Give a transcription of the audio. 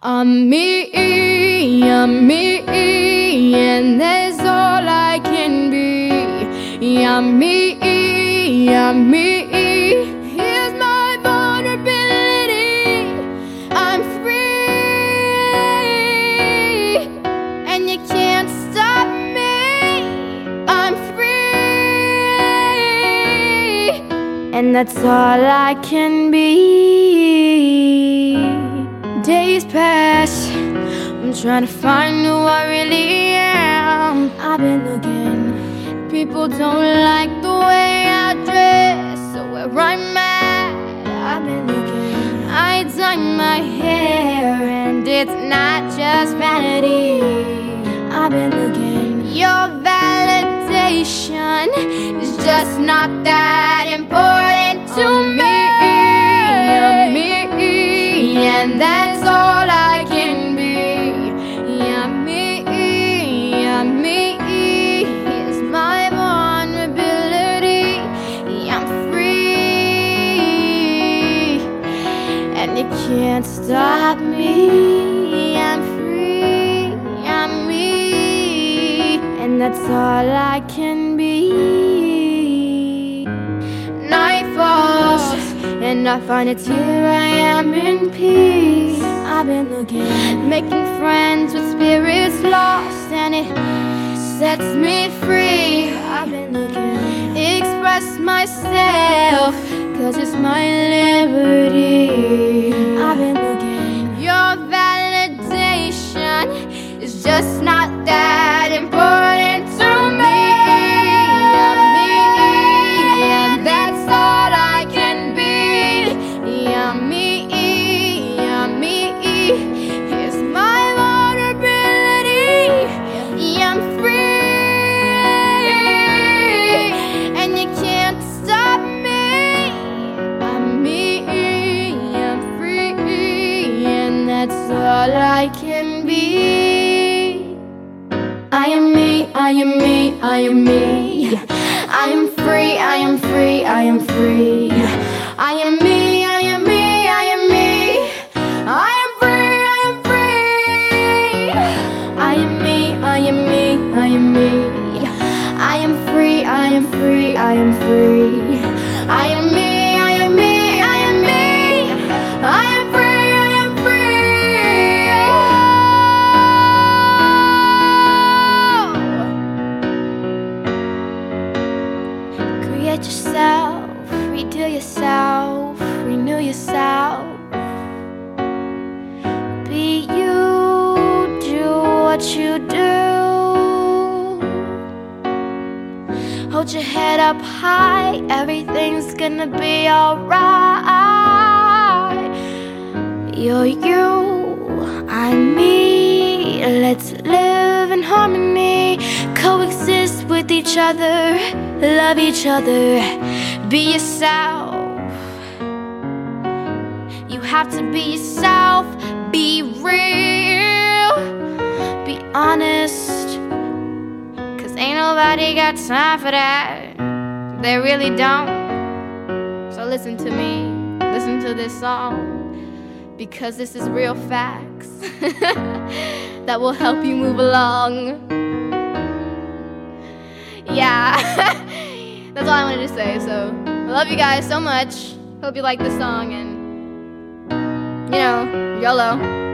I'm me, and that's all I can be. I'm me, I'm me. Here's my vulnerability. I'm free, and you can't stop me. I'm free, and that's all I can be. Days pass, I'm trying to find who I really am. I've been looking, people don't like the way I dress, so where I'm at, I've been looking. I dye my hair, and it's not just vanity. I've been looking, your validation is just not that important to me. And that's all I can be. I'm me, I'm me. Here's my vulnerability. I'm free, and you can't stop me. I'm free, I'm me, and that's all I can be. Night falls, and I find it's here I am in peace. I've been looking, making friends with spirits lost, and it sets me free. I've been looking, express myself, 'cause it's my liberty. I've been looking, your validation is just not that important to me. That's all I can be. I am me, I am me, I am me. I am free, I am free, I am free. I am me, I am me, I am me. I am free, I am free. I am me, I am me, I am me. I am free, I am free, I am free. I am me. Create yourself, redo yourself, renew yourself. Be you, do what you do. Hold your head up high, everything's gonna be alright. You're you, I'm me. Let's live in harmony, coexist with each other, love each other. Be yourself. You have to be yourself. Be real. Be honest. 'Cause ain't nobody got time for that. They really don't. So listen to me. Listen to this song. Because this is real facts that will help you move along. Yeah. That's all I wanted to say. So I love you guys so much. Hope you like this song, and you know, YOLO.